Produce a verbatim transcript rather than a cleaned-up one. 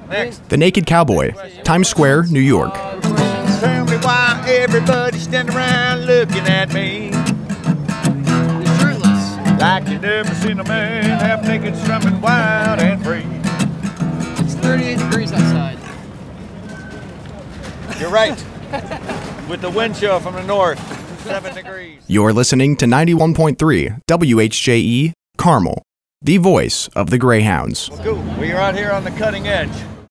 Next. The Naked Cowboy, Times Square, New York. Tell me why everybody's standing around looking at me. You're shirtless. Like you never seen a man half naked strumming wild and free. It's thirty-eight degrees outside. You're right. With the wind chill from the north, seven degrees. You're listening to ninety-one point three W H J E, Carmel, the voice of the Greyhounds. Cool. We are out here on the cutting edge.